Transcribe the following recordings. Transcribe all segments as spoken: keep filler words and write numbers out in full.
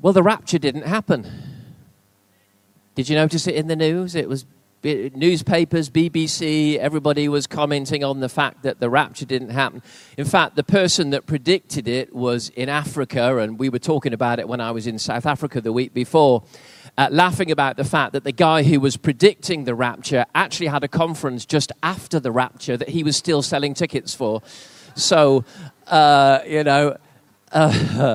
Well, the rapture didn't happen. Did you notice it in the news? It was newspapers, B B C, everybody was commenting on the fact that the rapture didn't happen. In fact, the person that predicted it was in Africa, and we were talking about it when I was in South Africa the week before, uh, laughing about the fact that the guy who was predicting the rapture actually had a conference just after the rapture that he was still selling tickets for. So, uh, you know... Uh,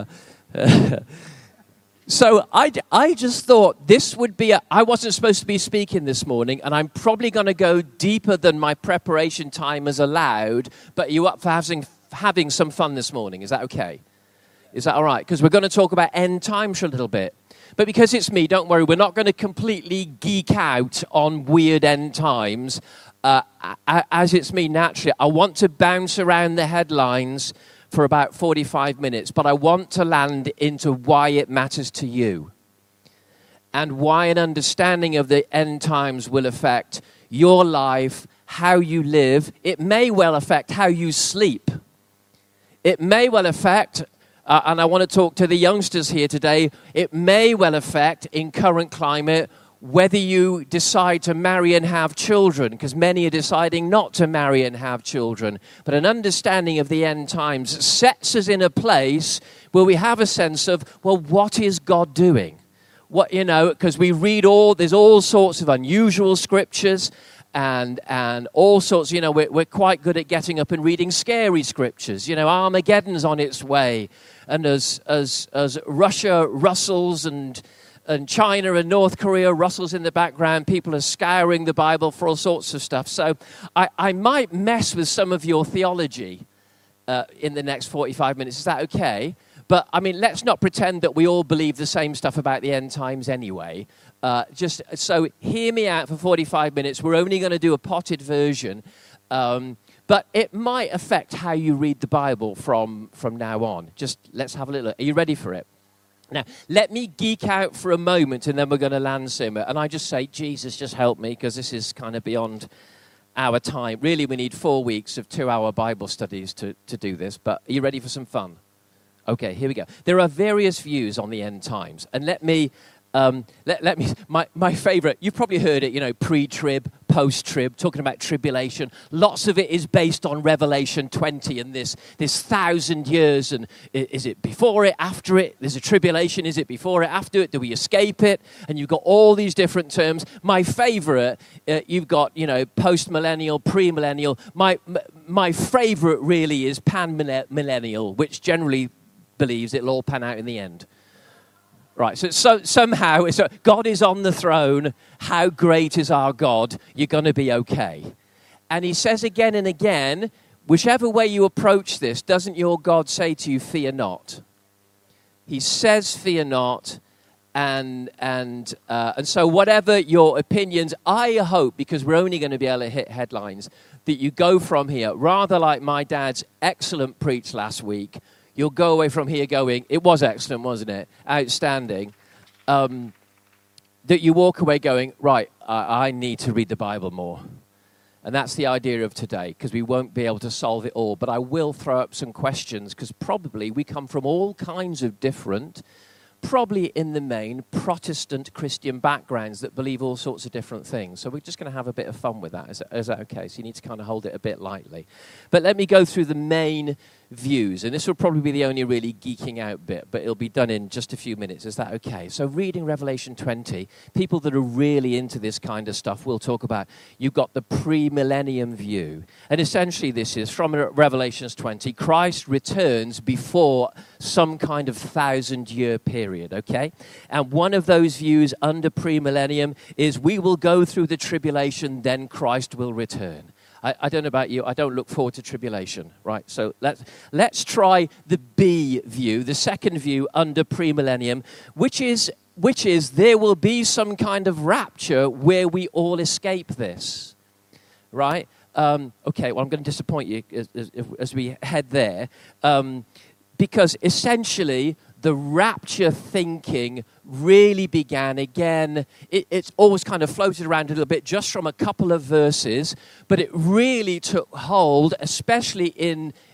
So I, I just thought this would be a... I wasn't supposed to be speaking this morning, and I'm probably going to go deeper than my preparation time has allowed, but are you up for having, having some fun this morning? Is that okay? Is that all right? Because we're going to talk about end times for a little bit. But because it's me, don't worry, we're not going to completely geek out on weird end times. Uh, as it's me, naturally, I want to bounce around the headlines for about forty-five minutes, but I want to land into why it matters to you and why an understanding of the end times will affect your life, how you live. It may well affect how you sleep. It may well affect, uh, and I want to talk to the youngsters here today, it may well affect, in current climate, whether you decide to marry and have children, because many are deciding not to marry and have children. But an understanding of the end times sets us in a place where we have a sense of, well, what is God doing? What, you know, because we read all, there's all sorts of unusual scriptures and and all sorts, you know, we're, we're quite good at getting up and reading scary scriptures. You know, Armageddon's on its way. And as as as Russia rustles and... and China and North Korea rustles in the background. People are scouring the Bible for all sorts of stuff. So I, I might mess with some of your theology uh, in the next forty-five minutes. Is that okay? But, I mean, let's not pretend that we all believe the same stuff about the end times anyway. Uh, just so hear me out for forty-five minutes. We're only going to do a potted version. Um, but it might affect how you read the Bible from, from now on. Just let's have a little look. Are you ready for it? Now, let me geek out for a moment, and then we're going to land simmer. And I just say, Jesus, just help me, because this is kind of beyond our time. Really, we need four weeks of two-hour Bible studies to, to do this. But are you ready for some fun? Okay, here we go. There are various views on the end times. And let me... Um, let, let me, my, my favorite, you've probably heard it, you know, pre-trib, post-trib, talking about tribulation. Lots of it is based on Revelation twenty and this, this thousand years. And is it before it, after it? There's a tribulation. Is it before it, after it? Do we escape it? And you've got all these different terms. My favorite, uh, you've got, you know, post-millennial, pre-millennial. My, my favorite really is pan-millennial, which generally believes it'll all pan out in the end. Right, so, so somehow, it's a, God is on the throne. How great is our God? You're going to be okay. And he says again and again, whichever way you approach this, doesn't your God say to you, fear not? He says, fear not. And and uh, and so whatever your opinions, I hope, because we're only going to be able to hit headlines, that you go from here, rather like my dad's excellent preach last week. You'll go away from here going, it was excellent, wasn't it? Outstanding. Um, that you walk away going, right, I, I need to read the Bible more. And that's the idea of today, because we won't be able to solve it all. But I will throw up some questions, because probably we come from all kinds of different, probably in the main, Protestant Christian backgrounds that believe all sorts of different things. So we're just going to have a bit of fun with that. Is that, is that okay? So you need to kind of hold it a bit lightly. But let me go through the main views, and this will probably be the only really geeking out bit, but it'll be done in just a few minutes. Is that okay? So reading Revelation twenty, people that are really into this kind of stuff will talk about, you've got the pre-millennium view, and essentially this is, from Revelation twenty, Christ returns before some kind of thousand-year period, okay? And one of those views under pre-millennium is we will go through the tribulation, then Christ will return. I, I don't know about you, I don't look forward to tribulation, right? So let's, let's try the B view, the second view under premillennium, which is, which is there will be some kind of rapture where we all escape this, right? Um, okay, well, I'm going to disappoint you as, as, as we head there, um, because essentially the rapture thinking really began again. It, it's always kind of floated around a little bit just from a couple of verses, but it really took hold, especially in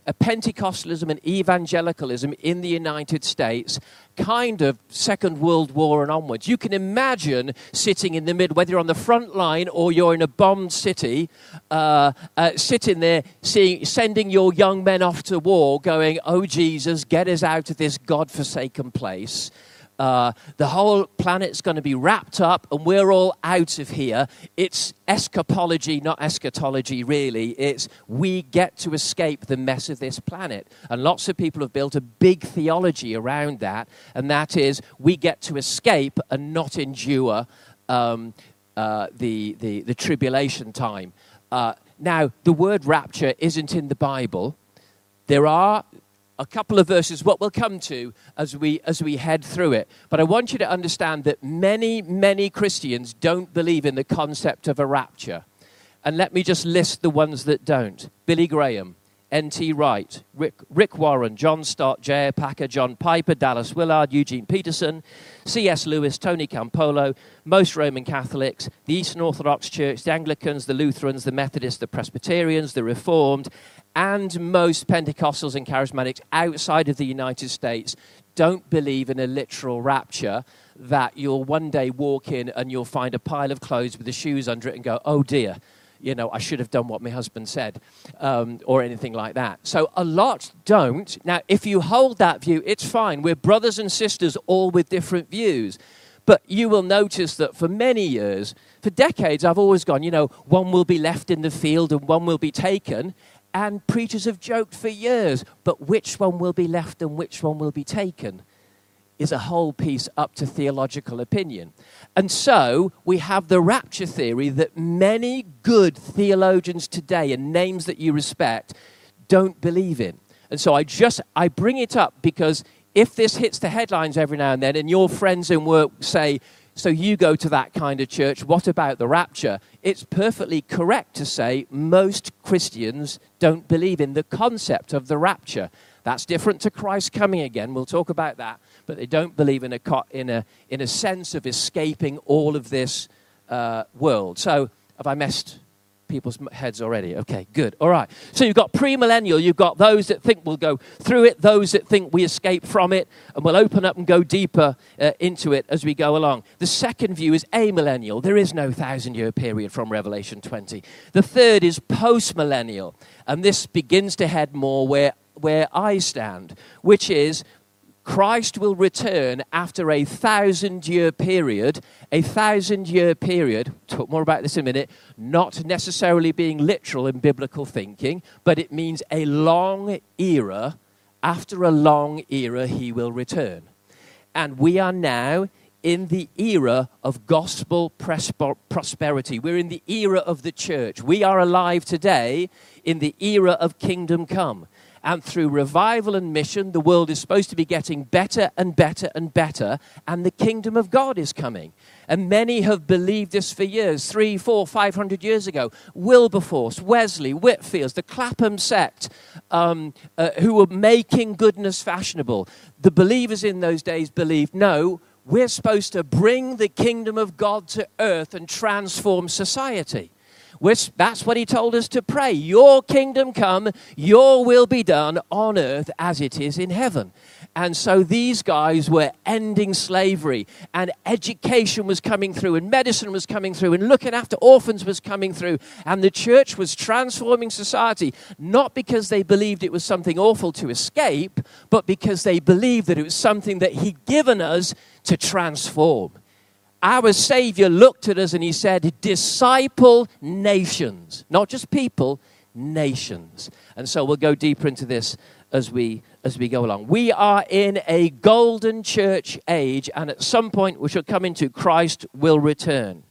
a Pentecostalism and evangelicalism in the United States, kind of Second World War and onwards. You can imagine sitting in the middle, whether you're on the front line or you're in a bombed city, uh, uh, sitting there, seeing, sending your young men off to war, going, "Oh, Jesus, get us out of this God-forsaken place. Uh, the whole planet's going to be wrapped up and we're all out of here." It's escapology, not eschatology, really. It's we get to escape the mess of this planet. And lots of people have built a big theology around that, and that is we get to escape and not endure um, uh, the, the, the tribulation time. Uh, now, the word rapture isn't in the Bible. There are a couple of verses, what we'll come to as we as we head through it. But I want you to understand that many, many Christians don't believe in the concept of a rapture. And let me just list the ones that don't. Billy Graham, N T Wright, Rick, Rick Warren, John Stott, J A Packer, John Piper, Dallas Willard, Eugene Peterson, C S Lewis, Tony Campolo, most Roman Catholics, the Eastern Orthodox Church, the Anglicans, the Lutherans, the Methodists, the Presbyterians, the Reformed, and most Pentecostals and Charismatics outside of the United States don't believe in a literal rapture, that you'll one day walk in and you'll find a pile of clothes with the shoes under it and go, "Oh dear, you know, I should have done what my husband said," um, or anything like that. So a lot don't. Now, if you hold that view, it's fine. We're brothers and sisters, all with different views. But you will notice that for many years, for decades, I've always gone, you know, one will be left in the field and one will be taken. And preachers have joked for years, but which one will be left and which one will be taken is a whole piece up to theological opinion. And so we have the rapture theory that many good theologians today, and names that you respect, don't believe in. And so I just, I bring it up because if this hits the headlines every now and then and your friends in work say, "So you go to that kind of church, what about the rapture?" It's perfectly correct to say most Christians don't believe in the concept of the rapture. That's different to Christ coming again. We'll talk about that. But they don't believe in a in a in a sense of escaping all of this uh, world. So have I messed people's heads already? Okay, good. All right. So you've got premillennial. You've got those that think we'll go through it, those that think we escape from it, and we'll open up and go deeper uh, into it as we go along. The second view is amillennial. There is no thousand-year period from Revelation twenty. The third is postmillennial, and this begins to head more where, where I stand, which is Christ will return after a thousand-year period, a thousand-year period, talk more about this in a minute, not necessarily being literal in biblical thinking, but it means a long era. After a long era, he will return. And we are now in the era of gospel prosperity. We're in the era of the church. We are alive today in the era of kingdom come. And through revival and mission, the world is supposed to be getting better and better and better, and the kingdom of God is coming. And many have believed this for years, three, four, five hundred years ago. Wilberforce, Wesley, Whitfield, the Clapham sect, um, uh, who were making goodness fashionable. The believers in those days believed, no, we're supposed to bring the kingdom of God to earth and transform society. Which, that's what he told us to pray. Your kingdom come, your will be done on earth as it is in heaven. And so these guys were ending slavery, and education was coming through, and medicine was coming through, and looking after orphans was coming through. And the church was transforming society, not because they believed it was something awful to escape, but because they believed that it was something that he'd given us to transform. Our Savior looked at us and he said, disciple nations. Not just people, nations. And so we'll go deeper into this as we as we go along. We are in a golden church age, and at some point we shall come into Christ will return.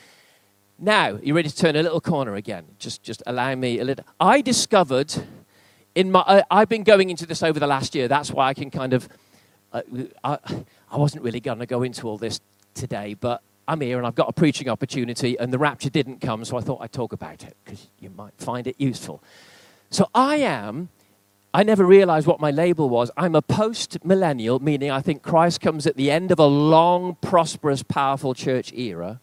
Now, you ready to turn a little corner again? Just just allow me a little. I discovered in my, I, I've been going into this over the last year. That's why I can kind of, uh, I, I wasn't really going to go into all this today, but I'm here and I've got a preaching opportunity, and the rapture didn't come, so I thought I'd talk about it because you might find it useful. So I am, I never realized what my label was. I'm a post-millennial, meaning I think Christ comes at the end of a long, prosperous, powerful church era.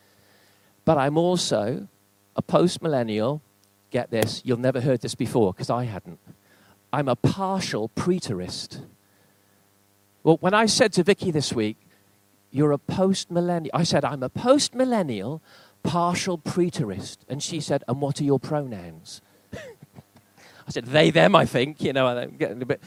But I'm also a post-millennial, get this, you'll never heard this before because I hadn't. I'm a partial preterist. Well, when I said to Vicky this week, you're a post-millennial, I said, I'm a post-millennial partial preterist. And she said, and what are your pronouns? I said, they, them, I think. You know, I'm getting a bit...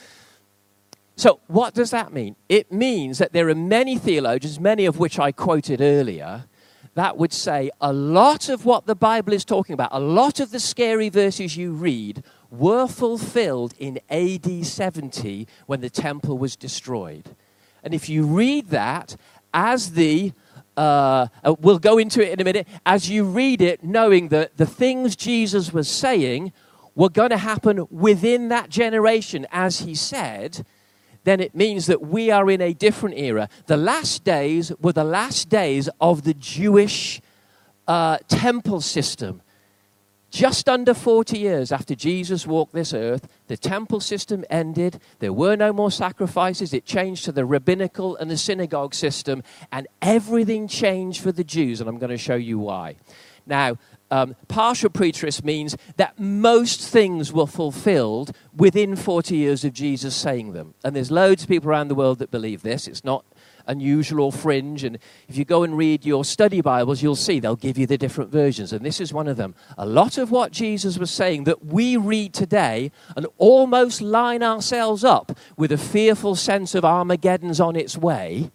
So what does that mean? It means that there are many theologians, many of which I quoted earlier, that would say a lot of what the Bible is talking about, a lot of the scary verses you read were fulfilled in A D seventy when the temple was destroyed. And if you read that as the, uh, uh, we'll go into it in a minute, as you read it knowing that the things Jesus was saying were going to happen within that generation as he said, then it means that we are in a different era. The last days were the last days of the Jewish uh, temple system. Just under forty years after Jesus walked this earth, the temple system ended. There were no more sacrifices. It changed to the rabbinical and the synagogue system, and everything changed for the Jews, and I'm going to show you why. Now, Um, partial preterist means that most things were fulfilled within forty years of Jesus saying them. And there's loads of people around the world that believe this. It's not unusual or fringe. And if you go and read your study Bibles, you'll see they'll give you the different versions. And this is one of them. A lot of what Jesus was saying that we read today and almost line ourselves up with a fearful sense of Armageddon's on its way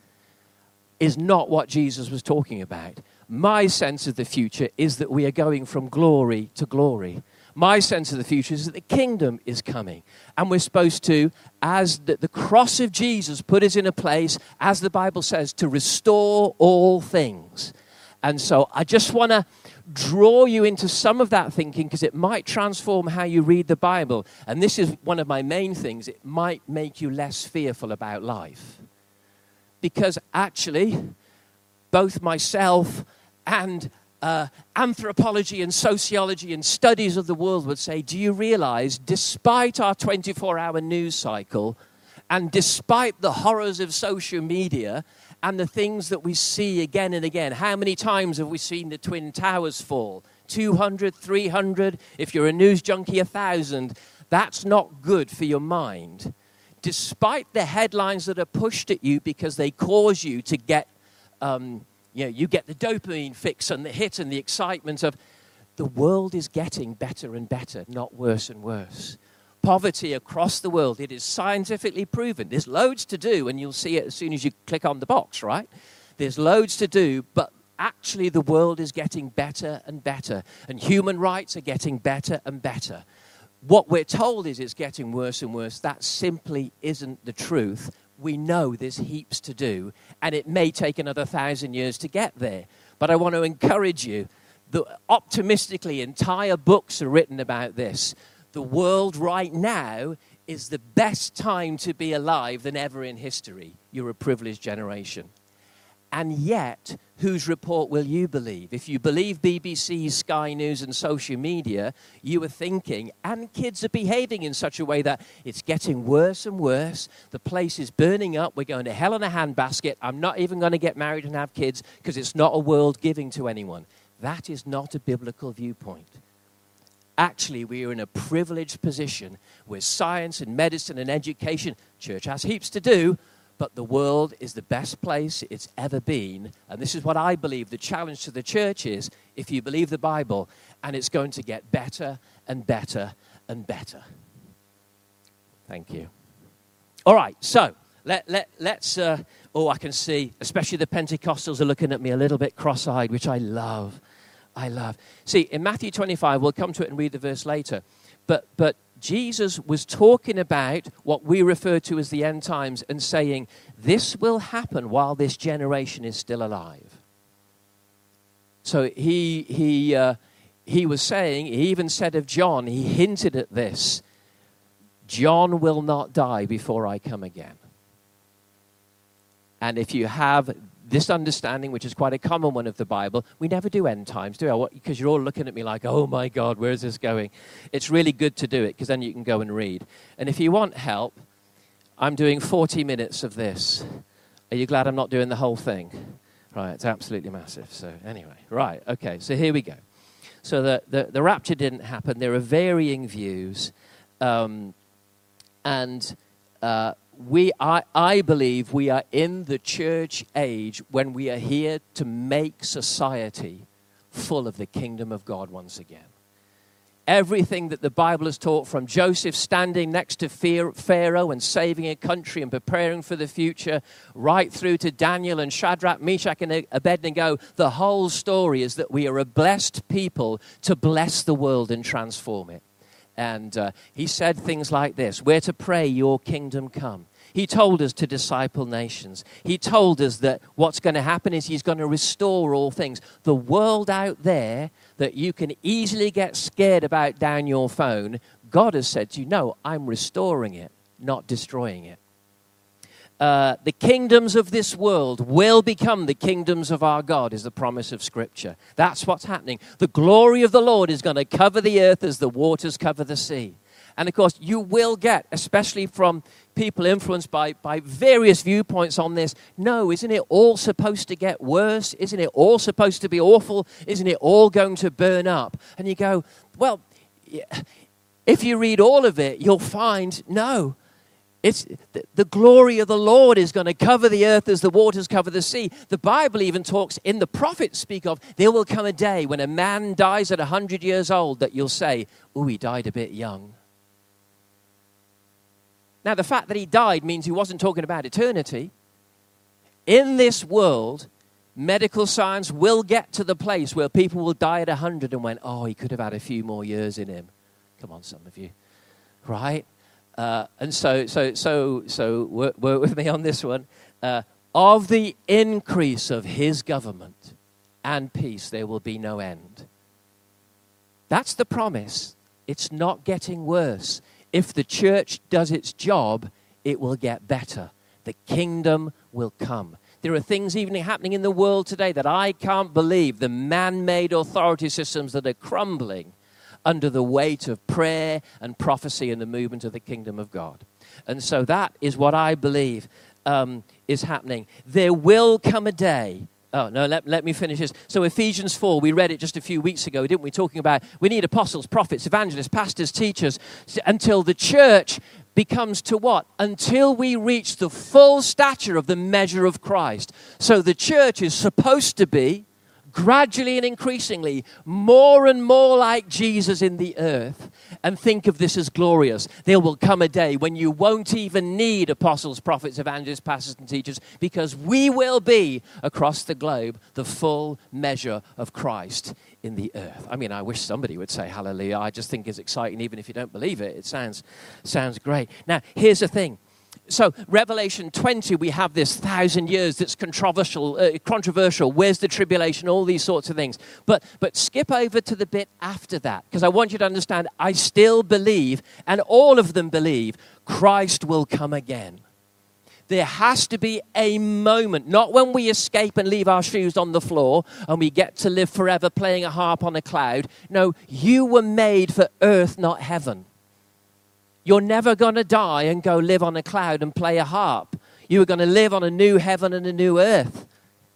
is not what Jesus was talking about. My sense of the future is that we are going from glory to glory. My sense of the future is that the kingdom is coming. And we're supposed to, as the, the cross of Jesus put us in a place, as the Bible says, to restore all things. And so I just want to draw you into some of that thinking because it might transform how you read the Bible. And this is one of my main things. It might make you less fearful about life. Because actually, both myself and uh, anthropology and sociology and studies of the world would say, do you realize, despite our twenty-four hour news cycle, and despite the horrors of social media and the things that we see again and again, how many times have we seen the Twin Towers fall? two hundred, three hundred, if you're a news junkie, one thousand. That's not good for your mind. Despite the headlines that are pushed at you because they cause you to get... Um, You know, you get the dopamine fix and the hit and the excitement of the world is getting better and better, not worse and worse. Poverty across the world, it is scientifically proven. There's loads to do, and you'll see it as soon as you click on the box, right? There's loads to do, but actually the world is getting better and better, and human rights are getting better and better. What we're told is it's getting worse and worse. That simply isn't the truth. We know there's heaps to do, and it may take another thousand years to get there. But I want to encourage you that optimistically, entire books are written about this. The world right now is the best time to be alive than ever in history. You're a privileged generation. And yet, whose report will you believe? If you believe B B C, Sky News, and social media, you are thinking, and kids are behaving in such a way that it's getting worse and worse. The place is burning up. We're going to hell in a handbasket. I'm not even going to get married and have kids because it's not a world giving to anyone. That is not a biblical viewpoint. Actually, we are in a privileged position where science and medicine and education, church has heaps to do, but the world is the best place it's ever been. And this is what I believe the challenge to the church is, if you believe the Bible, and it's going to get better and better and better. Thank you. All right, so let, let, let's, uh, oh, I can see, especially the Pentecostals are looking at me a little bit cross-eyed, which I love. I love. See, in Matthew twenty-five, we'll come to it and read the verse later, but but Jesus was talking about what we refer to as the end times and saying, this will happen while this generation is still alive. So he he uh, he was saying, he even said of John, he hinted at this, John will not die before I come again. And if you have this understanding, which is quite a common one of the Bible, we never do end times, do we? Because you're all looking at me like, oh my God, where's this going? It's really good to do it because then you can go and read. And if you want help, I'm doing forty minutes of this. Are you glad I'm not doing the whole thing? Right, it's absolutely massive. So anyway, right, okay, so here we go. So the, the, the rapture didn't happen. There are varying views. Um, And uh, we, I, I believe we are in the church age when we are here to make society full of the kingdom of God once again. Everything that the Bible has taught, from Joseph standing next to Pharaoh and saving a country and preparing for the future, right through to Daniel and Shadrach, Meshach, and Abednego, the whole story is that we are a blessed people to bless the world and transform it. And uh, he said things like this: we're to pray, your kingdom come. He told us to disciple nations. He told us that what's going to happen is he's going to restore all things. The world out there that you can easily get scared about down your phone, God has said to you, no, I'm restoring it, not destroying it. Uh, the kingdoms of this world will become the kingdoms of our God, is the promise of Scripture. That's what's happening. The glory of the Lord is going to cover the earth as the waters cover the sea. And of course, you will get, especially from people influenced by, by various viewpoints on this, no, isn't it all supposed to get worse? Isn't it all supposed to be awful? Isn't it all going to burn up? And you go, well, if you read all of it, you'll find, no. It's the, the glory of the Lord is going to cover the earth as the waters cover the sea. The Bible even talks, in the prophets speak of, there will come a day when a man dies at one hundred years old that you'll say, oh, he died a bit young. Now, the fact that he died means he wasn't talking about eternity. In this world, medical science will get to the place where people will die at one hundred and went, oh, he could have had a few more years in him. Come on, some of you. Right? Uh, and so, so, so, so, work, work with me on this one. Uh, of the increase of his government and peace, there will be no end. That's the promise. It's not getting worse. If the church does its job, it will get better. The kingdom will come. There are things even happening in the world today that I can't believe, the man-made authority systems that are crumbling under the weight of prayer and prophecy and the movement of the kingdom of God. And so that is what I believe um, is happening. There will come a day. Oh, no, let, let me finish this. So Ephesians four, we read it just a few weeks ago, didn't we? Talking about we need apostles, prophets, evangelists, pastors, teachers, until the church becomes to what? Until we reach the full stature of the measure of Christ. So the church is supposed to be gradually and increasingly more and more like Jesus in the earth. And think of this as glorious. There will come a day when you won't even need apostles, prophets, evangelists, pastors, and teachers, because we will be, across the globe, the full measure of Christ in the earth. I mean, I wish somebody would say hallelujah. I just think it's exciting, even if you don't believe it. It sounds, sounds great. Now, here's the thing. So Revelation twenty, we have this thousand years that's controversial. Uh, controversial. Where's the tribulation? All these sorts of things. But but skip over to the bit after that, because I want you to understand, I still believe, and all of them believe, Christ will come again. There has to be a moment, not when we escape and leave our shoes on the floor and we get to live forever playing a harp on a cloud. No, you were made for earth, not heaven. You're never going to die and go live on a cloud and play a harp. You are going to live on a new heaven and a new earth.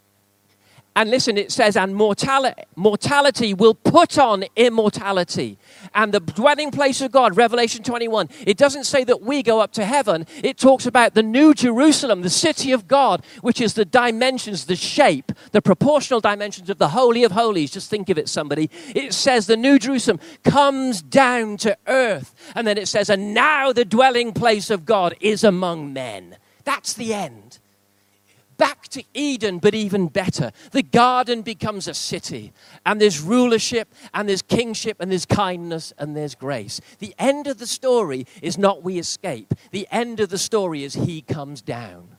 And listen, it says, and mortality, mortality will put on immortality. And the dwelling place of God, Revelation twenty-one, it doesn't say that we go up to heaven. It talks about the new Jerusalem, the city of God, which is the dimensions, the shape, the proportional dimensions of the Holy of Holies. Just think of it, somebody. It says the new Jerusalem comes down to earth. And then it says, and now the dwelling place of God is among men. That's the end. Back to Eden, but even better. The garden becomes a city, and there's rulership, and there's kingship, and there's kindness, and there's grace. The end of the story is not we escape. The end of the story is he comes down.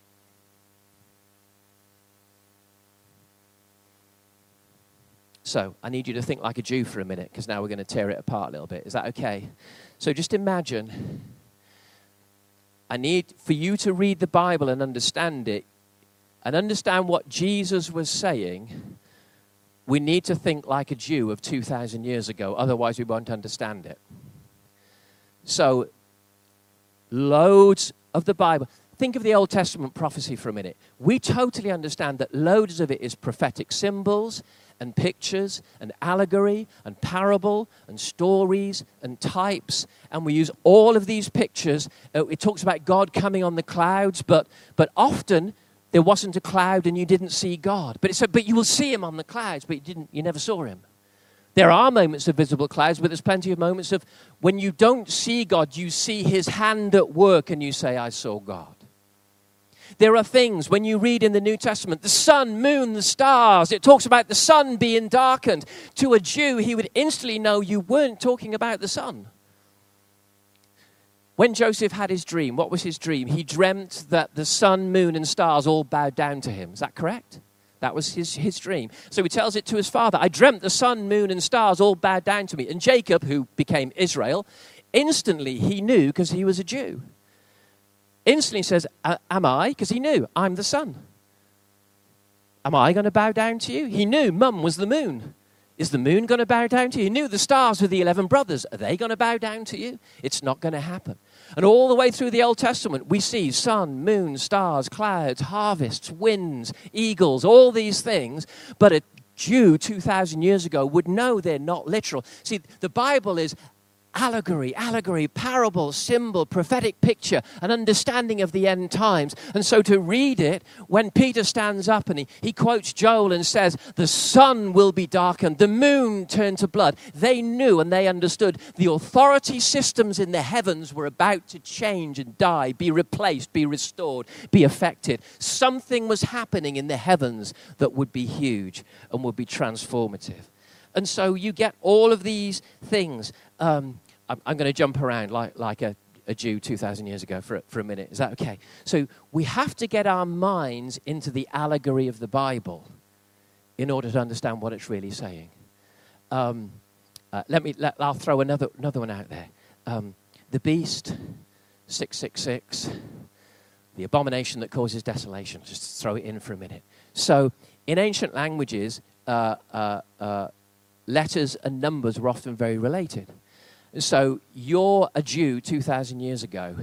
So I need you to think like a Jew for a minute, because now we're going to tear it apart a little bit. Is that okay? So just imagine, I need for you to read the Bible and understand it, and understand what Jesus was saying. We need to think like a Jew of two thousand years ago. Otherwise, we won't understand it. So, loads of the Bible. think of the Old Testament prophecy for a minute. We totally understand that loads of it is prophetic symbols and pictures and allegory and parable and stories and types. And we use all of these pictures. Uh, it talks about God coming on the clouds, but but often there wasn't a cloud and you didn't see God. But it said, but you will see him on the clouds, but you didn't. You never saw him. There are moments of visible clouds, but there's plenty of moments of when you don't see God, you see his hand at work and you say, I saw God. There are things, when you read in the New Testament, the sun, moon, the stars, it talks about the sun being darkened. To a Jew, he would instantly know you weren't talking about the sun. When Joseph had his dream, what was his dream? He dreamt that the sun, moon, and stars all bowed down to him. Is that correct? That was his, his dream. So he tells it to his father. I dreamt the sun, moon, and stars all bowed down to me. And Jacob, who became Israel, instantly he knew because he was a Jew. Instantly says, am I? Because he knew, I'm the sun. Am I going to bow down to you? He knew Mum was the moon. Is the moon going to bow down to you? He knew the stars were the eleven brothers. Are they going to bow down to you? It's not going to happen. And all the way through the Old Testament, we see sun, moon, stars, clouds, harvests, winds, eagles, all these things. But a Jew two thousand years ago would know they're not literal. See, the Bible is allegory, allegory, parable, symbol, prophetic picture, an understanding of the end times. And so to read it, when Peter stands up and he, he quotes Joel and says, the sun will be darkened, the moon turned to blood, they knew and they understood the authority systems in the heavens were about to change and die, be replaced, be restored, be affected. Something was happening in the heavens that would be huge and would be transformative. And so you get all of these things. Um, I'm, I'm going to jump around like, like a, a Jew two thousand years ago for, for a minute. Is that okay? So we have to get our minds into the allegory of the Bible in order to understand what it's really saying. Um, uh, let me. Let, I'll throw another another one out there. Um, the beast, six six six, the abomination that causes desolation. Just throw it in for a minute. So in ancient languages, uh, uh, uh, letters and numbers were often very related. So you're a Jew two thousand years ago,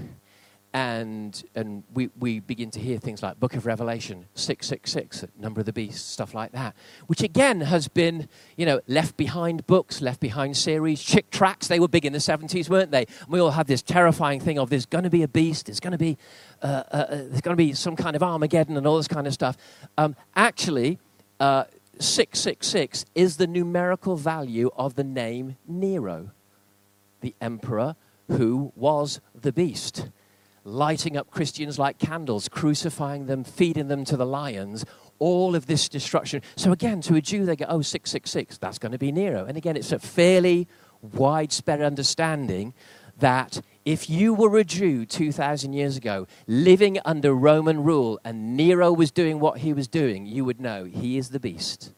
and and we, we begin to hear things like Book of Revelation, six six six, number of the beast, stuff like that, which again has been, you know, left behind books, left behind series, chick tracts. They were big in the seventies, weren't they? And we all had this terrifying thing of there's going to be a beast, there's going to be uh, uh, there's going to be some kind of Armageddon and all this kind of stuff. Um, actually, uh, six six six is the numerical value of the name Nero, the emperor who was the beast, lighting up Christians like candles, crucifying them, feeding them to the lions, all of this destruction. So again, to a Jew, they go, oh, six six six, that's going to be Nero. And again, it's a fairly widespread understanding that if you were a Jew two thousand years ago, living under Roman rule, and Nero was doing what he was doing, you would know he is the beast.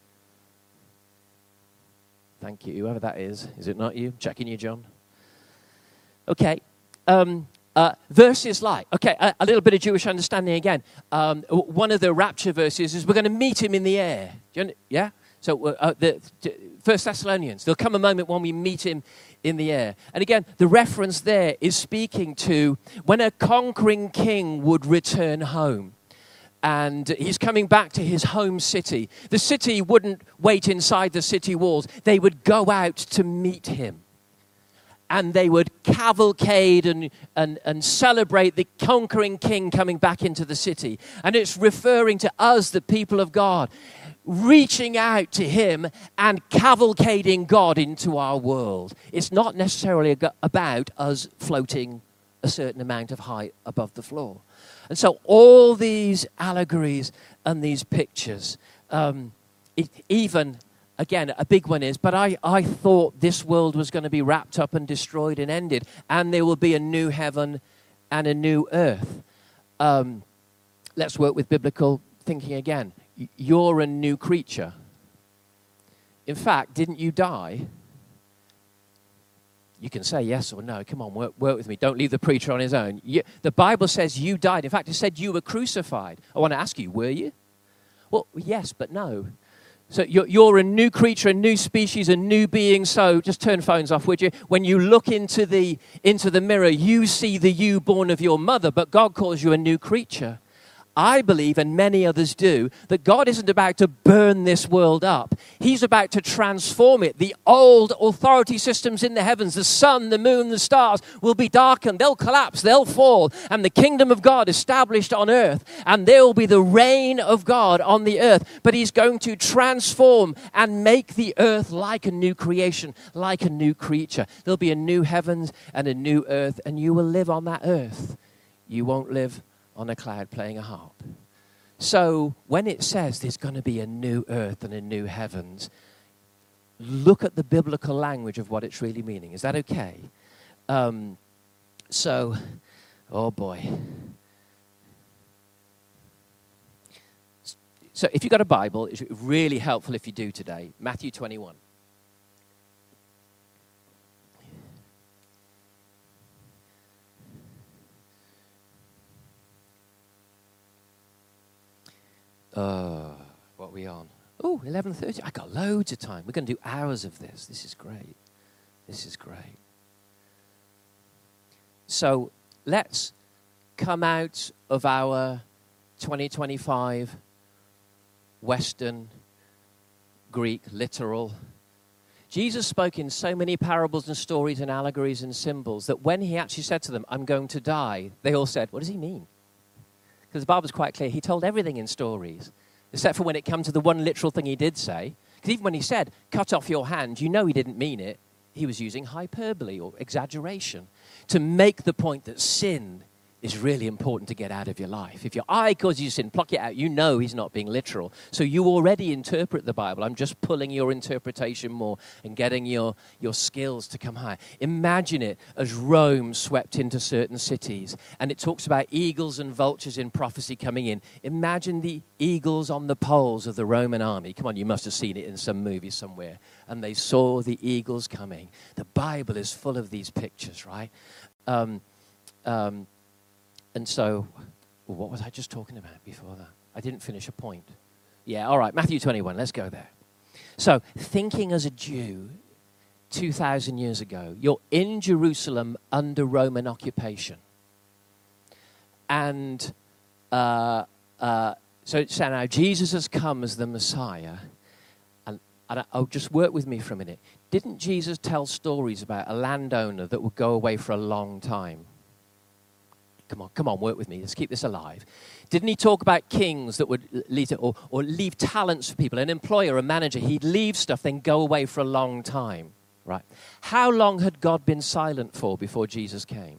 Thank you, whoever that is. Is it not you? Checking you, John. Okay, um, uh, verses like, okay, a, a little bit of Jewish understanding again. Um, one of the rapture verses is we're going to meet him in the air. Do you, yeah? So uh, the First Thessalonians, there'll come a moment when we meet him in the air. And again, the reference there is speaking to when a conquering king would return home. And he's coming back to his home city. The city wouldn't wait inside the city walls. They would go out to meet him. And they would cavalcade and, and, and celebrate the conquering king coming back into the city. And it's referring to us, the people of God, reaching out to him and cavalcading God into our world. It's not necessarily about us floating a certain amount of height above the floor. And so all these allegories and these pictures, um, it, even... Again, a big one is, but I, I thought this world was going to be wrapped up and destroyed and ended, and there will be a new heaven and a new earth. Um, let's work with biblical thinking again. You're a new creature. In fact, didn't you die? You can say yes or no. Come on, work, work with me. Don't leave the preacher on his own. You, the Bible says you died. In fact, it said you were crucified. I want to ask you, were you? Well, yes, but no. So you're, you're a new creature, a new species, a new being. So just turn phones off, would you? When you look into the, into the mirror, you see the you born of your mother, but God calls you a new creature. I believe, and many others do, that God isn't about to burn this world up. He's about to transform it. The old authority systems in the heavens, the sun, the moon, the stars, will be darkened. They'll collapse. They'll fall. And the kingdom of God established on earth. And there will be the reign of God on the earth. But he's going to transform and make the earth like a new creation, like a new creature. There'll be a new heavens and a new earth, and you will live on that earth. You won't live on a cloud playing a harp. So when it says there's going to be a new earth and a new heavens, look at the biblical language of what it's really meaning. Is that okay? Um, so, oh boy. So if you've got a Bible, it's really helpful if you do today. Matthew twenty-one. Uh, what are we on? Oh, eleven thirty. I got loads of time. We're going to do hours of this. This is great. This is great. So let's come out of our twenty twenty-five Western, Greek, literal. Jesus spoke in so many parables and stories and allegories and symbols that when he actually said to them, I'm going to die, they all said, what does he mean? Because the Bible's quite clear. He told everything in stories, except for when it came to the one literal thing he did say. Because even when he said, cut off your hand, you know he didn't mean it. He was using hyperbole or exaggeration to make the point that sin is really important to get out of your life. If your eye causes you sin, pluck it out. You know he's not being literal. So you already interpret the Bible. I'm just pulling your interpretation more and getting your, your skills to come higher. Imagine it as Rome swept into certain cities. And it talks about eagles and vultures in prophecy coming in. Imagine the eagles on the poles of the Roman army. Come on, you must have seen it in some movie somewhere. And they saw the eagles coming. The Bible is full of these pictures, right? Um, um, And so, well, what was I just talking about before that? I didn't finish a point. Yeah, all right, Matthew twenty-one, let's go there. So, thinking as a Jew two thousand years ago, you're in Jerusalem under Roman occupation. And uh, uh, so, so now Jesus has come as the Messiah. And, and oh, just work with me for a minute. Didn't Jesus tell stories about a landowner that would go away for a long time? Come on, come on, work with me. Let's keep this alive. Didn't he talk about kings that would lead to, or, or leave talents for people? An employer, a manager, he'd leave stuff, then go away for a long time, right? How long had God been silent for before Jesus came?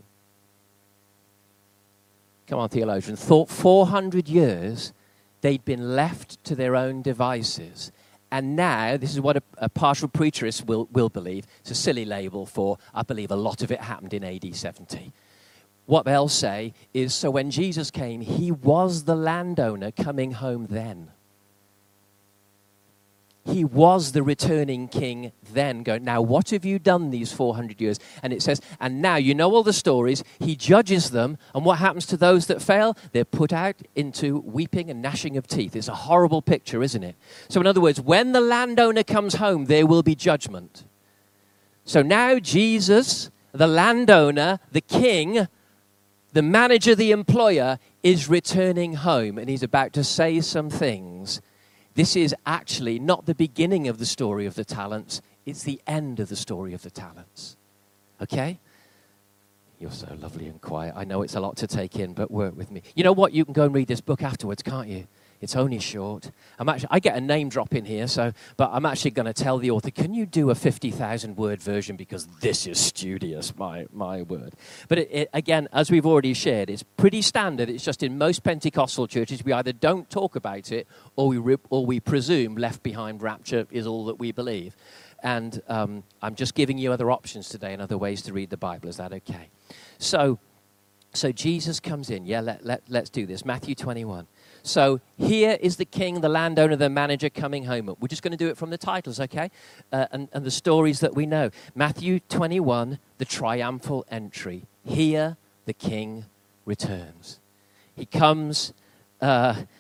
Come on, theologian. Thought four hundred years they'd been left to their own devices. And now, this is what a, a partial preterist will, will believe. It's a silly label for, I believe a lot of it happened in A D seventy. What they'll say is, so when Jesus came, he was the landowner coming home then. He was the returning king then. Going, now what have you done these four hundred years? And it says, and now you know all the stories. He judges them. And what happens to those that fail? They're put out into weeping and gnashing of teeth. It's a horrible picture, isn't it? So in other words, when the landowner comes home, there will be judgment. So now Jesus, the landowner, the king, the manager, the employer, is returning home, and he's about to say some things. This is actually not the beginning of the story of the talents. It's the end of the story of the talents. Okay? You're so lovely and quiet. I know it's a lot to take in, but work with me. You know what? You can go and read this book afterwards, can't you? It's only short. I'm actually, I get a name drop in here, so, but I'm actually going to tell the author, can you do a fifty thousand word version, because this is studious, my, my word. But it, it, again, as we've already shared, it's pretty standard. It's just in most Pentecostal churches, we either don't talk about it, or we, rip, or we presume left behind rapture is all that we believe. And um, I'm just giving you other options today and other ways to read the Bible. Is that okay? So, so Jesus comes in. Yeah, let, let, let's do this. Matthew twenty-one. So here is the king, the landowner, the manager coming home. We're just going to do it from the titles, okay? Uh, and, and the stories that we know. Matthew twenty-one, the triumphal entry. Here the king returns. He comes uh,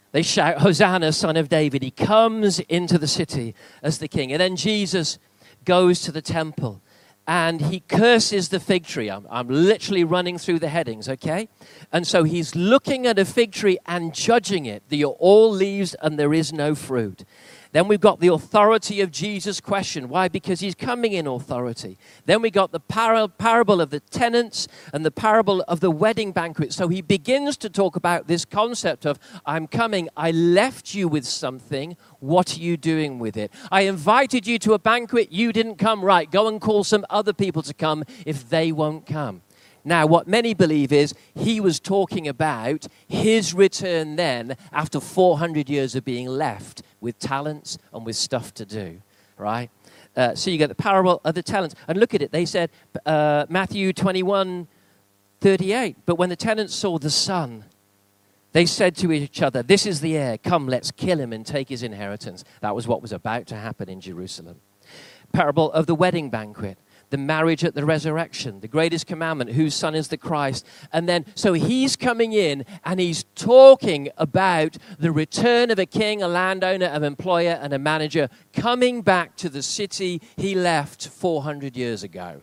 They shout, Hosanna, son of David. He comes into the city as the king. And then Jesus goes to the temple and he curses the fig tree. I'm, I'm literally running through the headings, okay? And so he's looking at a fig tree and judging it. You're all leaves and there is no fruit. Then we've got the authority of Jesus' question. Why? Because he's coming in authority. Then we got the par- parable of the tenants and the parable of the wedding banquet. So he begins to talk about this concept of, I'm coming, I left you with something, what are you doing with it? I invited you to a banquet, you didn't come, right, go and call some other people to come if they won't come. Now, what many believe is he was talking about his return then after four hundred years of being left with talents and with stuff to do, right? Uh, so you get the parable of the talents. And look at it. They said, uh, Matthew twenty-one thirty-eight, but when the tenants saw the son, they said to each other, this is the heir. Come, let's kill him and take his inheritance. That was what was about to happen in Jerusalem. Parable of the wedding banquet. The marriage at the resurrection, the greatest commandment, whose son is the Christ. And then, so he's coming in and he's talking about the return of a king, a landowner, an employer, and a manager coming back to the city he left four hundred years ago.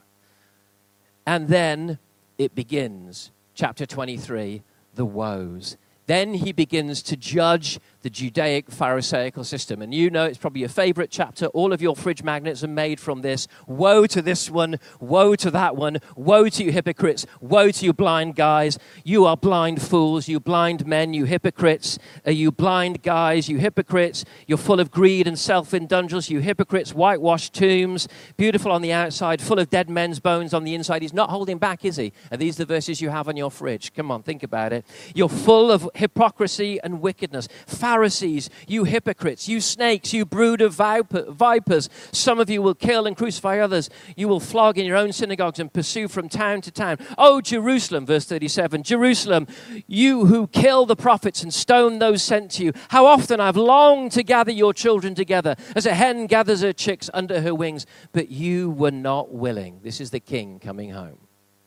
And then it begins, chapter twenty-three, the woes. Then he begins to judge the Judaic Pharisaical system. And you know it's probably your favorite chapter. All of your fridge magnets are made from this. Woe to this one. Woe to that one. Woe to you hypocrites. Woe to you blind guys. You are blind fools. You blind men. You hypocrites. Uh, you blind guys. You hypocrites. You're full of greed and self-indulgence. You hypocrites. Whitewashed tombs. Beautiful on the outside. Full of dead men's bones on the inside. He's not holding back, is he? Are these the verses you have on your fridge? Come on, think about it. You're full of hypocrisy and wickedness. Pharisees, you hypocrites, you snakes, you brood of vipers. Some of you will kill and crucify others. You will flog in your own synagogues and pursue from town to town. Oh, Jerusalem, verse thirty-seven, Jerusalem, you who kill the prophets and stone those sent to you. How often I've longed to gather your children together as a hen gathers her chicks under her wings, but you were not willing. This is the king coming home.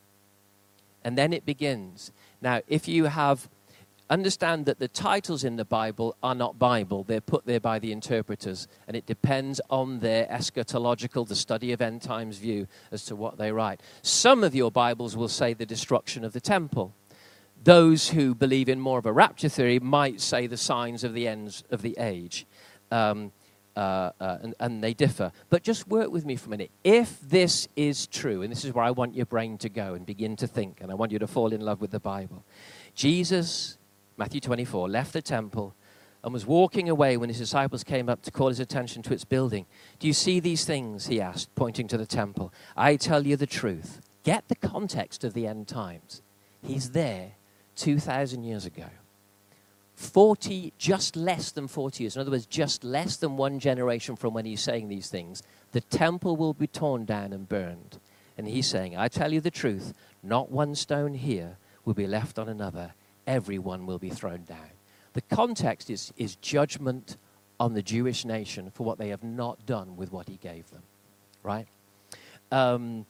And then it begins. Now, if you have understand that the titles in the Bible are not Bible. They're put there by the interpreters, and it depends on their eschatological, the study of end times view as to what they write. Some of your Bibles will say the destruction of the temple. Those who believe in more of a rapture theory might say the signs of the ends of the age. Um, uh, uh, and, and they differ. But just work with me for a minute. If this is true, and this is where I want your brain to go and begin to think, and I want you to fall in love with the Bible. Jesus, Matthew twenty-four, left the temple and was walking away when his disciples came up to call his attention to its building. Do you see these things, he asked, pointing to the temple. I tell you the truth. Get the context of the end times. He's there two thousand years ago. forty, just less than forty years. In other words, just less than one generation from when he's saying these things. The temple will be torn down and burned. And he's saying, I tell you the truth, not one stone here will be left on another. Everyone will be thrown down. The context is, is judgment on the Jewish nation for what they have not done with what he gave them, right? Um,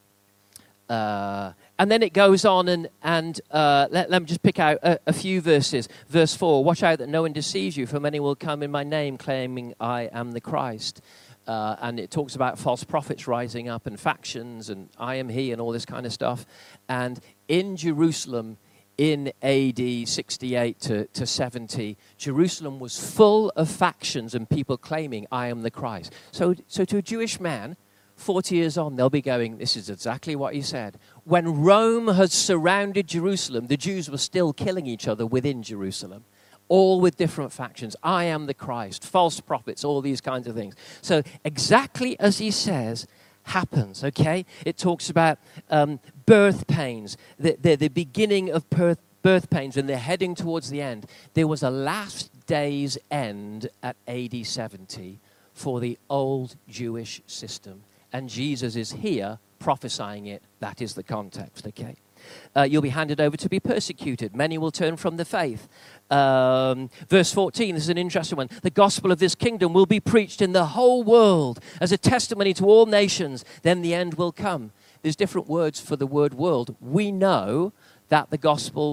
uh, and then it goes on, and, and uh, let, let me just pick out a, a few verses. Verse four, watch out that no one deceives you, for many will come in my name claiming I am the Christ. Uh, and it talks about false prophets rising up and factions and I am he and all this kind of stuff. And in Jerusalem, in A D sixty-eight to, to seventy, Jerusalem was full of factions and people claiming, I am the Christ. So, so to a Jewish man, forty years on, they'll be going, this is exactly what he said. When Rome had surrounded Jerusalem, the Jews were still killing each other within Jerusalem, all with different factions. I am the Christ, false prophets, all these kinds of things. So exactly as he says, happens, okay? It talks about um, birth pains. They're, they're the beginning of birth, birth pains, and they're heading towards the end. There was a last day's end at A D seventy for the old Jewish system. And Jesus is here prophesying it. That is the context, okay? Uh, you'll be handed over to be persecuted. Many will turn from the faith. Um, verse fourteen, this is an interesting one. The gospel of this kingdom will be preached in the whole world as a testimony to all nations. Then the end will come. There's different words for the word world. We know that the gospel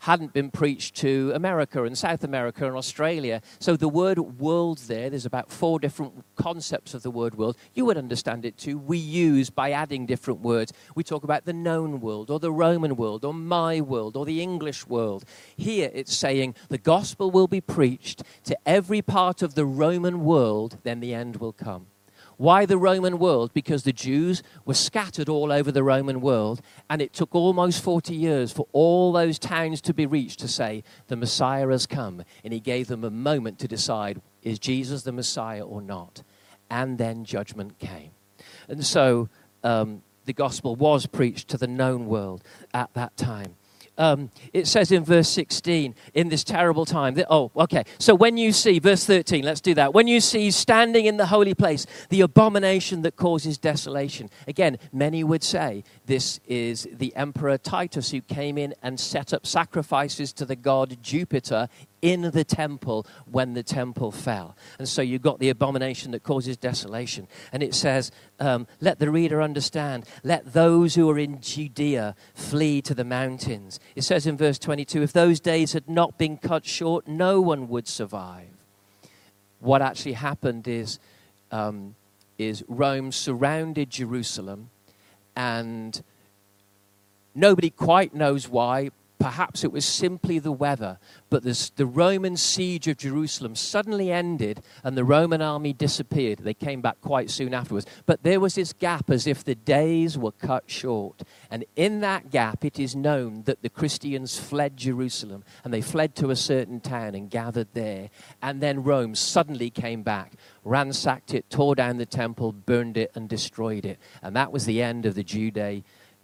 hadn't been preached to America and South America and Australia. So the word world there, there's about four different concepts of the word world. You would understand it too. We use, by adding different words, we talk about the known world or the Roman world or my world or the English world. Here it's saying the gospel will be preached to every part of the Roman world, then the end will come. Why the Roman world? Because the Jews were scattered all over the Roman world, and it took almost forty years for all those towns to be reached to say, the Messiah has come. And he gave them a moment to decide, is Jesus the Messiah or not? And then judgment came. And so um, the gospel was preached to the known world at that time. Um, it says in verse sixteen, in this terrible time, that, oh, okay, so when you see, verse thirteen, let's do that. When you see standing in the holy place, the abomination that causes desolation. Again, many would say this is the Emperor Titus who came in and set up sacrifices to the god Jupiter in the temple when the temple fell. And so you've got the abomination that causes desolation. And it says, um, let the reader understand, let those who are in Judea flee to the mountains. It says in verse twenty-two, if those days had not been cut short, no one would survive. What actually happened is, um, is Rome surrounded Jerusalem, and nobody quite knows why. Perhaps it was simply the weather, but this, the Roman siege of Jerusalem suddenly ended and the Roman army disappeared. They came back quite soon afterwards. But there was this gap as if the days were cut short. And in that gap, it is known that the Christians fled Jerusalem, and they fled to a certain town and gathered there. And then Rome suddenly came back, ransacked it, tore down the temple, burned it, and destroyed it. And that was the end of the Judea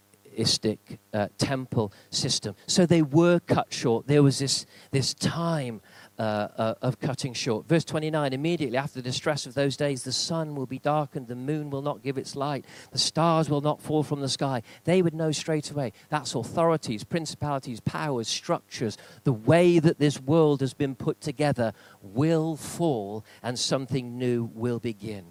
Uh, temple system. So they were cut short. There was this this time uh, uh, of cutting short. Verse twenty-nine, immediately after the distress of those days, the sun will be darkened, the moon will not give its light, the stars will not fall from the sky. They would know straight away. That's authorities, principalities, powers, structures. The way that this world has been put together will fall, and something new will begin.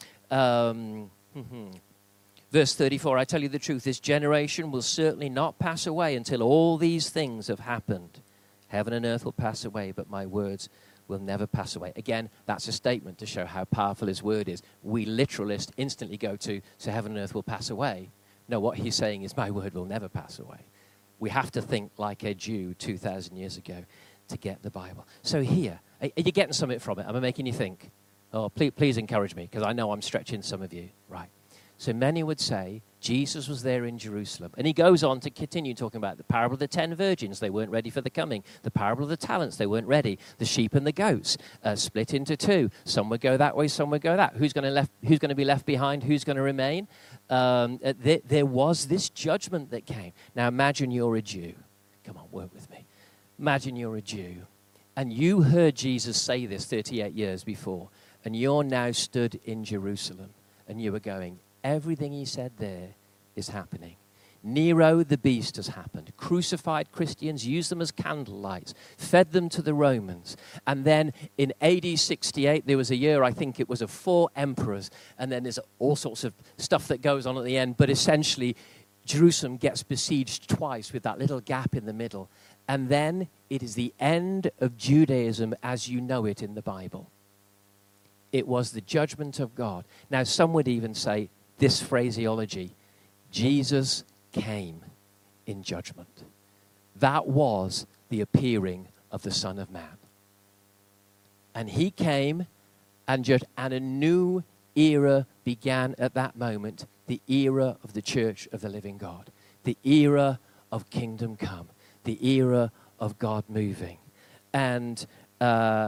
Um, mm-hmm. Verse thirty-four, I tell you the truth, this generation will certainly not pass away until all these things have happened. Heaven and earth will pass away, but my words will never pass away. Again, that's a statement to show how powerful his word is. We literalists instantly go to, so heaven and earth will pass away. No, what he's saying is my word will never pass away. We have to think like a Jew two thousand years ago to get the Bible. So here, are you getting something from it? Am I making you think? Oh, please, please encourage me, because I know I'm stretching some of you. Right. So many would say Jesus was there in Jerusalem. And he goes on to continue talking about the parable of the ten virgins. They weren't ready for the coming. The parable of the talents. They weren't ready. The sheep and the goats uh, split into two. Some would go that way, some would go that. Who's going to left? Who's going to be left behind? Who's going to remain? Um, uh, there, there was this judgment that came. Now imagine you're a Jew. Come on, work with me. Imagine you're a Jew. And you heard Jesus say this thirty-eight years before. And you're now stood in Jerusalem. And you were going, everything he said there is happening. Nero the beast has happened. Crucified Christians, used them as candle lights, fed them to the Romans. And then in A D sixty-eight, there was a year, I think it was, of four emperors. And then there's all sorts of stuff that goes on at the end. But essentially, Jerusalem gets besieged twice with that little gap in the middle. And then it is the end of Judaism as you know it in the Bible. It was the judgment of God. Now, some would even say, this phraseology, Jesus came in judgment. That was the appearing of the Son of Man. And he came and judged, and a new era began at that moment, the era of the church of the living God, the era of kingdom come, the era of God moving. And uh,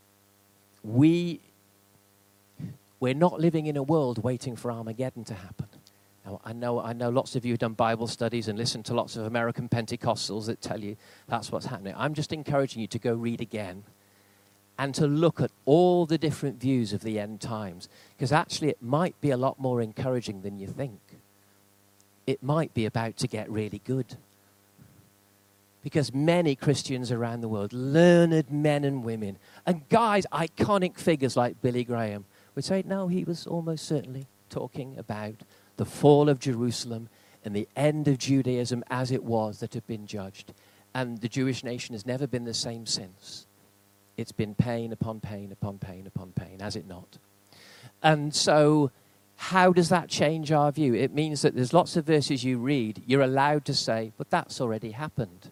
we... We're not living in a world waiting for Armageddon to happen. Now, I know, I know lots of you have done Bible studies and listened to lots of American Pentecostals that tell you that's what's happening. I'm just encouraging you to go read again and to look at all the different views of the end times, because actually it might be a lot more encouraging than you think. It might be about to get really good. Because many Christians around the world, learned men and women, and guys, iconic figures like Billy Graham, would say, no, he was almost certainly talking about the fall of Jerusalem and the end of Judaism as it was that had been judged. And the Jewish nation has never been the same since. It's been pain upon pain upon pain upon pain, has it not? And so how does that change our view? It means that there's lots of verses you read, you're allowed to say, but that's already happened.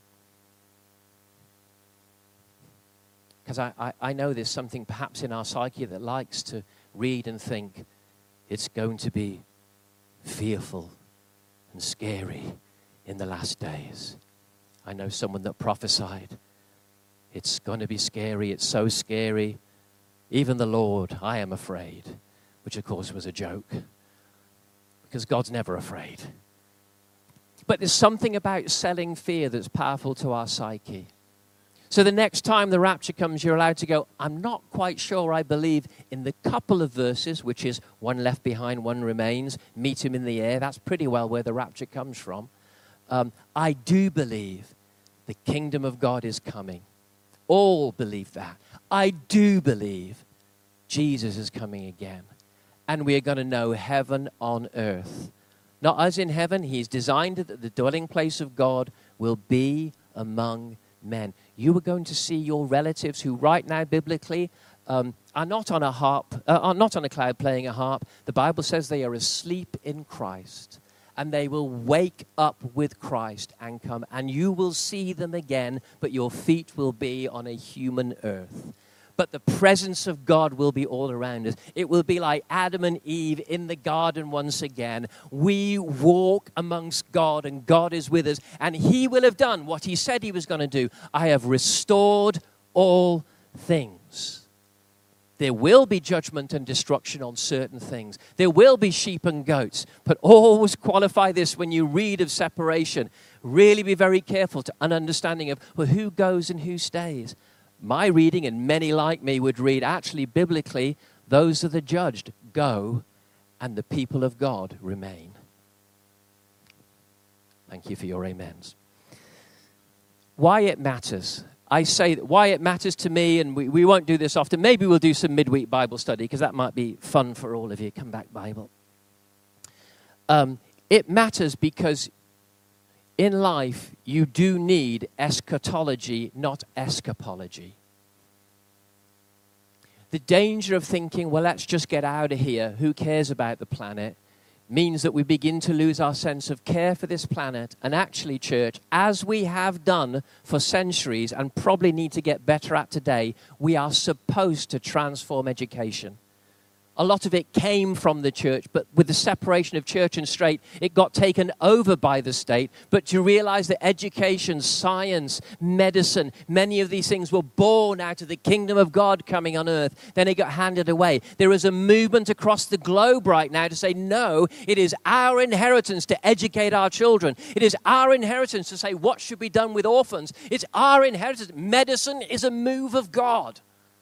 Because I, I, I know there's something perhaps in our psyche that likes to read and think it's going to be fearful and scary in the last days. I know someone that prophesied, it's going to be scary, it's so scary. Even the Lord, I am afraid, which of course was a joke, because God's never afraid. But there's something about selling fear that's powerful to our psyche. So the next time the rapture comes, you're allowed to go, I'm not quite sure I believe in the couple of verses, which is one left behind, one remains, meet him in the air. That's pretty well where the rapture comes from. Um, I do believe the kingdom of God is coming. All believe that. I do believe Jesus is coming again. And we are going to know heaven on earth. Not us in heaven. He's designed it that the dwelling place of God will be among men. You are going to see your relatives who right now biblically um, are not on a harp, uh, are not on a cloud playing a harp. The Bible says they are asleep in Christ. And they will wake up with Christ and come. And you will see them again, but your feet will be on a human earth. But the presence of God will be all around us. It will be like Adam and Eve in the garden once again. We walk amongst God, and God is with us. And he will have done what he said he was going to do. I have restored all things. There will be judgment and destruction on certain things. There will be sheep and goats. But always qualify this when you read of separation. Really be very careful to an understanding of, well, who goes and who stays. My reading, and many like me would read, actually, biblically, those are the judged go, and the people of God remain. Thank you for your amens. Why it matters. I say that why it matters to me, and we, we won't do this often. Maybe we'll do some midweek Bible study, because that might be fun for all of you. Come back, Bible. Um, it matters because in life, you do need eschatology, not escapology. The danger of thinking, well, let's just get out of here, who cares about the planet, means that we begin to lose our sense of care for this planet. And actually, church, as we have done for centuries and probably need to get better at today, we are supposed to transform education. A lot of it came from the church, but with the separation of church and state, it got taken over by the state. But you realize that education, science, medicine, many of these things were born out of the kingdom of God coming on earth. Then it got handed away. There is a movement across the globe right now to say, no, it is our inheritance to educate our children. It is our inheritance to say what should be done with orphans. It's our inheritance. Medicine is a move of God,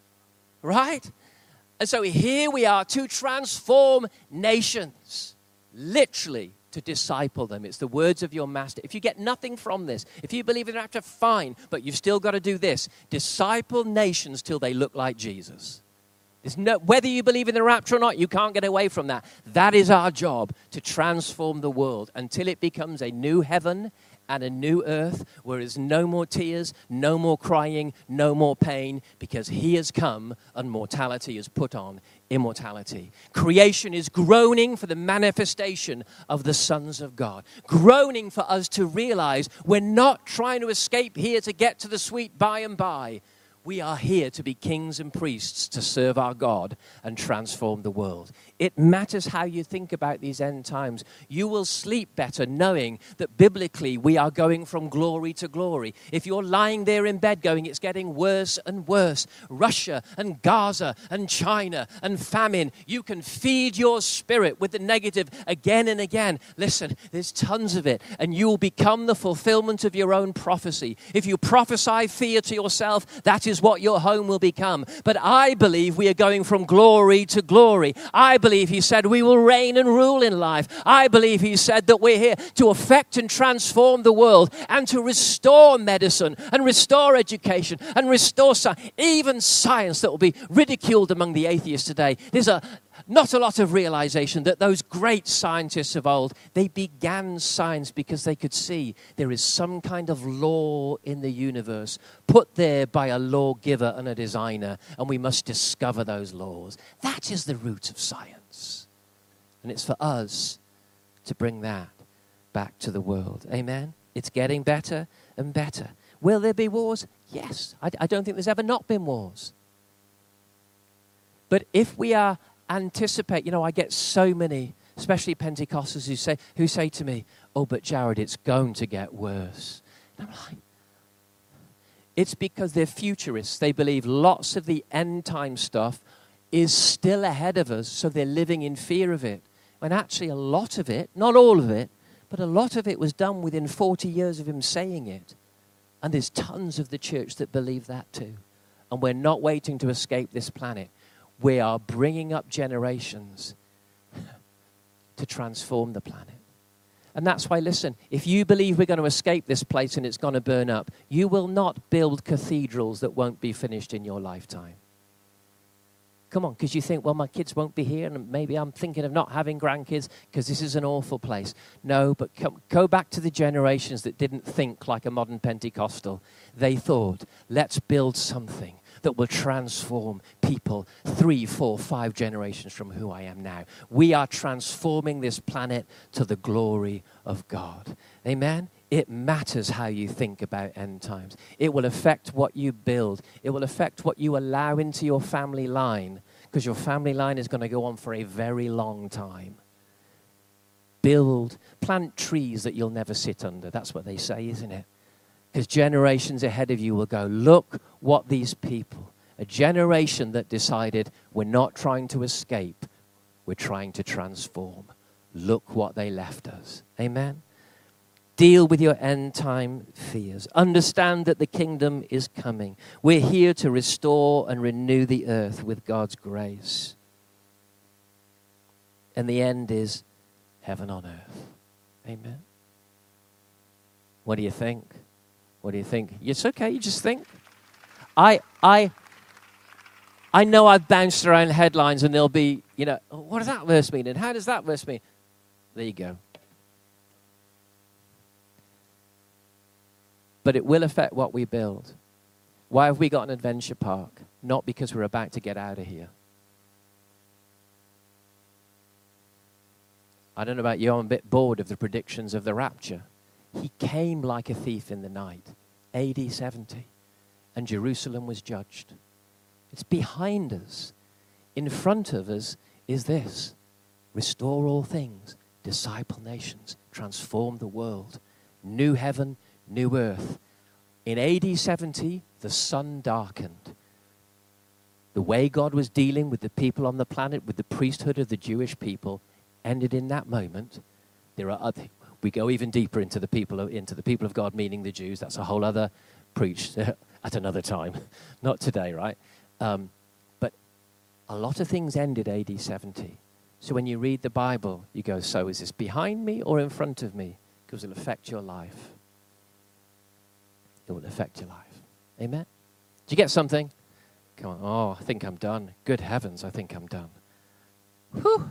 right? And so here we are to transform nations, literally to disciple them. It's the words of your master. If you get nothing from this, if you believe in the rapture, fine, but you've still got to do this. Disciple nations till they look like Jesus. There's no, whether you believe in the rapture or not, you can't get away from that. That is our job, to transform the world until it becomes a new heaven and a new earth where there's no more tears, no more crying, no more pain, because he has come and mortality is put on immortality. Creation is groaning for the manifestation of the sons of God, groaning for us to realize we're not trying to escape here to get to the sweet by and by. We are here to be kings and priests to serve our God and transform the world. It matters how you think about these end times. You will sleep better knowing that biblically we are going from glory to glory. If you're lying there in bed going, it's getting worse and worse, Russia and Gaza and China and famine, you can feed your spirit with the negative again and again. Listen, there's tons of it, and you will become the fulfillment of your own prophecy. If you prophesy fear to yourself, that is what your home will become. But I believe we are going from glory to glory. I believe he said we will reign and rule in life. I believe he said that we're here to affect and transform the world and to restore medicine and restore education and restore science, even science that will be ridiculed among the atheists today. There's a not a lot of realization that those great scientists of old, they began science because they could see there is some kind of law in the universe put there by a lawgiver and a designer, and we must discover those laws. That is the root of science. And it's for us to bring that back to the world. Amen? It's getting better and better. Will there be wars? Yes. I, I don't think there's ever not been wars. But if we are anticipate, you know, I get so many, especially Pentecostals who say who say to me, "Oh, but Jared, it's going to get worse." And I'm like, it's because they're futurists. They believe lots of the end time stuff is still ahead of us, so they're living in fear of it. When actually a lot of it, not all of it, but a lot of it was done within forty years of him saying it. And there's tons of the church that believe that too. And we're not waiting to escape this planet. We are bringing up generations to transform the planet. And that's why, listen, if you believe we're going to escape this place and it's going to burn up, you will not build cathedrals that won't be finished in your lifetime. Come on, because you think, well, my kids won't be here, and maybe I'm thinking of not having grandkids because this is an awful place. No, but come, go back to the generations that didn't think like a modern Pentecostal. They thought, let's build something that will transform people three, four, five generations from who I am now. We are transforming this planet to the glory of God. Amen? It matters how you think about end times. It will affect what you build. It will affect what you allow into your family line, because your family line is going to go on for a very long time. Build, plant trees that you'll never sit under. That's what they say, isn't it? Because generations ahead of you will go, look what these people, a generation that decided we're not trying to escape, we're trying to transform. Look what they left us. Amen? Deal with your end time fears. Understand that the kingdom is coming. We're here to restore and renew the earth with God's grace. And the end is heaven on earth. Amen? What do you think? What do you think? It's okay, you just think. I I I know I've bounced around headlines and there'll be, you know, oh, what does that verse mean? And how does that verse mean? There you go. But it will affect what we build. Why have we got an adventure park? Not because we're about to get out of here. I don't know about you, I'm a bit bored of the predictions of the rapture. He came like a thief in the night, A D seventy, and Jerusalem was judged. It's behind us. In front of us is this: restore all things, disciple nations, transform the world, new heaven, new earth. In A D seventy, the sun darkened. The way God was dealing with the people on the planet, with the priesthood of the Jewish people, ended in that moment. There are other. We go even deeper into the people of, into the people of God, meaning the Jews. That's a whole other preach at another time, not today, right? Um, but a lot of things ended A D seventy. So when you read the Bible, you go, so is this behind me or in front of me? Because it'll affect your life. It will affect your life. Amen? Do you get something? Come on. Oh, I think I'm done. Good heavens, I think I'm done. Whew.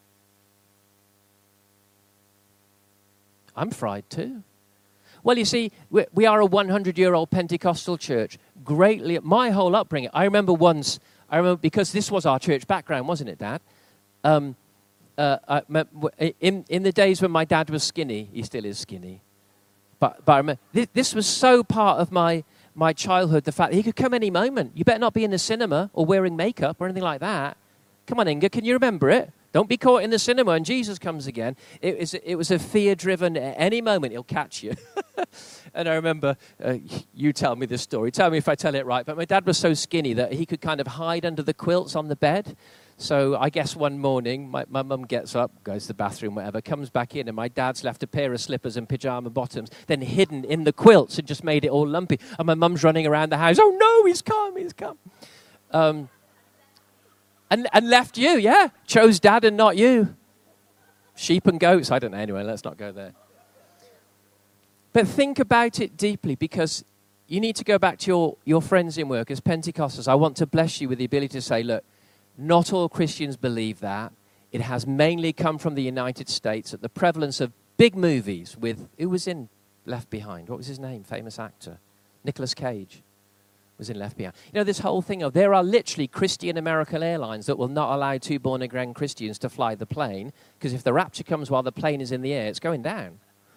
I'm fried too. Well, you see, we, we are a hundred-year-old Pentecostal church. Greatly, my whole upbringing. I remember once, I remember, because this was our church background, wasn't it, Dad? Um, uh, I, in, in the days when my dad was skinny, he still is skinny. But, but I remember, this, this was so part of my, my childhood, the fact that he could come any moment. You better not be in the cinema or wearing makeup or anything like that. Come on, Inga, can you remember it? Don't be caught in the cinema and Jesus comes again. It was, it was a fear-driven, at any moment he'll catch you. And I remember, uh, you tell me this story. Tell me if I tell it right. But my dad was so skinny that he could kind of hide under the quilts on the bed. So I guess one morning, my, my mum gets up, goes to the bathroom, whatever, comes back in, and my dad's left a pair of slippers and pyjama bottoms, then hidden in the quilts and just made it all lumpy. And my mum's running around the house, oh no, he's come, he's come. Um... And, and left you, yeah. Chose dad and not you. Sheep and goats. I don't know. Anyway, let's not go there. But think about it deeply, because you need to go back to your, your friends in work as Pentecostals. I want to bless you with the ability to say, look, Not all Christians believe that. It has mainly come from the United States at the prevalence of big movies with, who was in Left Behind? What was his name? Famous actor. Nicolas Cage was in Left Behind. You know, this whole thing of there are literally Christian American airlines that will not allow two born-again Christians to fly the plane because if the rapture comes while the plane is in the air, it's going down.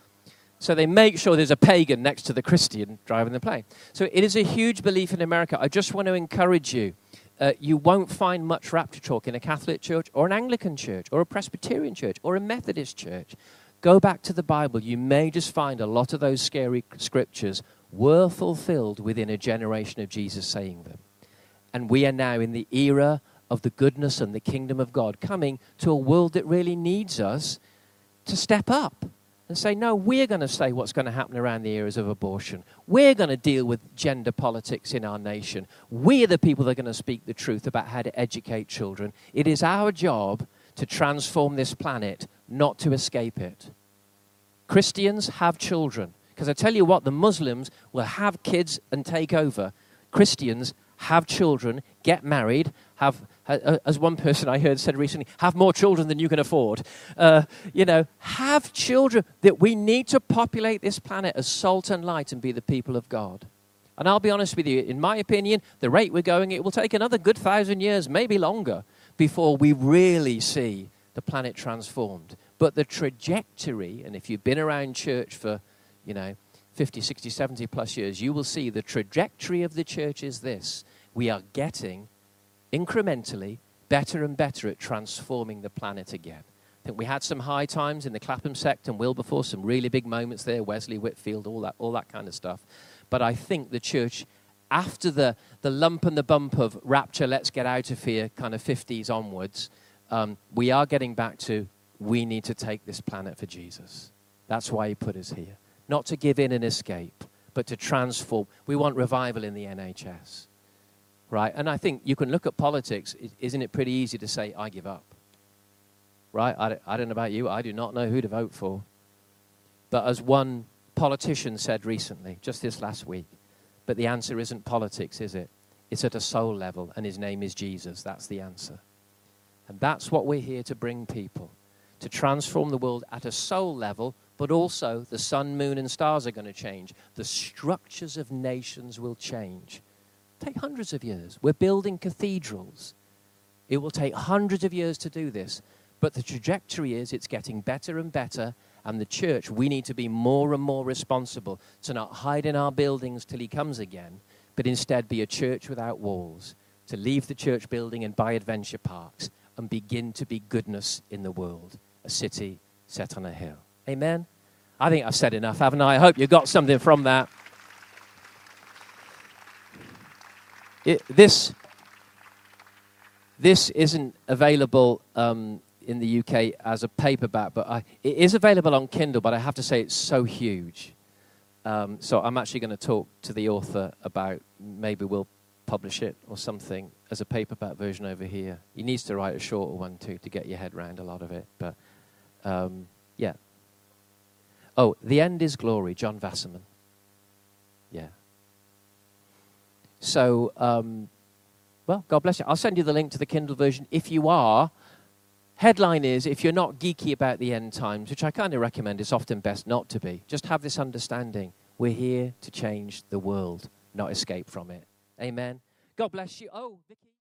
So they make sure there's a pagan next to the Christian driving the plane. So it is a huge belief in America. I just want to encourage you. Uh, you won't find much rapture talk in a Catholic church or an Anglican church or a Presbyterian church or a Methodist church. Go back to the Bible. You may just find a lot of those scary scriptures were fulfilled within a generation of Jesus saying them. And we are now in the era of the goodness and the kingdom of God coming to a world that really needs us to step up and say, no, we're going to say what's going to happen around the areas of abortion. We're going to deal with gender politics in our nation. We're the people that are going to speak the truth about how to educate children. It is our job to transform this planet, not to escape it. Christians have children. Because I tell you what, the Muslims will have kids and take over. Christians have children, get married, have, uh, as one person I heard said recently, have more children than you can afford. Uh, you know, have children, that we need to populate this planet as salt and light and be the people of God. And I'll be honest with you, in my opinion, the rate we're going, it will take another good thousand years, maybe longer, before we really see the planet transformed. But the trajectory, and if you've been around church for, you know, fifty, sixty, seventy plus years, you will see the trajectory of the church is this. We are getting incrementally better and better at transforming the planet again. I think we had some high times in the Clapham sect and Wilberforce, some really big moments there, Wesley, Whitfield, all that, all that kind of stuff. But I think the church, after the, the lump and the bump of rapture, let's get out of here, kind of fifties onwards, um, we are getting back to, we need to take this planet for Jesus. That's why he put us here. Not to give in and escape, but to transform. We want revival in the N H S, right? And I think you can look at politics. Isn't it pretty easy to say, I give up, right? I don't, I don't know about you. I do not know who to vote for. But as one politician said recently, just this last week, but the answer isn't politics, is it? It's at a soul level, and his name is Jesus. That's the answer. And that's what we're here to bring people, to transform the world at a soul level. But also, the sun, moon, and stars are going to change. The structures of nations will change. Take hundreds of years. We're building cathedrals. It will take hundreds of years to do this. But the trajectory is it's getting better and better. And the church, we need to be more and more responsible to not hide in our buildings till he comes again, but instead be a church without walls, to leave the church building and buy adventure parks and begin to be goodness in the world, a city set on a hill. Amen? I think I've said enough, haven't I? I hope you got something from that. It, this, this isn't available um, in the U K as a paperback, but I, it is available on Kindle, but I have to say it's so huge. Um, so I'm actually going to talk to the author about maybe we'll publish it or something as a paperback version over here. He needs to write a shorter one, too, to get your head around a lot of it. But, um, yeah. Oh, The End is Glory, John Vasserman. Yeah. So, um, well, God bless you. I'll send you the link to the Kindle version. If you are, headline is, if you're not geeky about the end times, which I kind of recommend, it's often best not to be. Just have this understanding. We're here to change the world, not escape from it. Amen. God bless you. Oh, Vicky.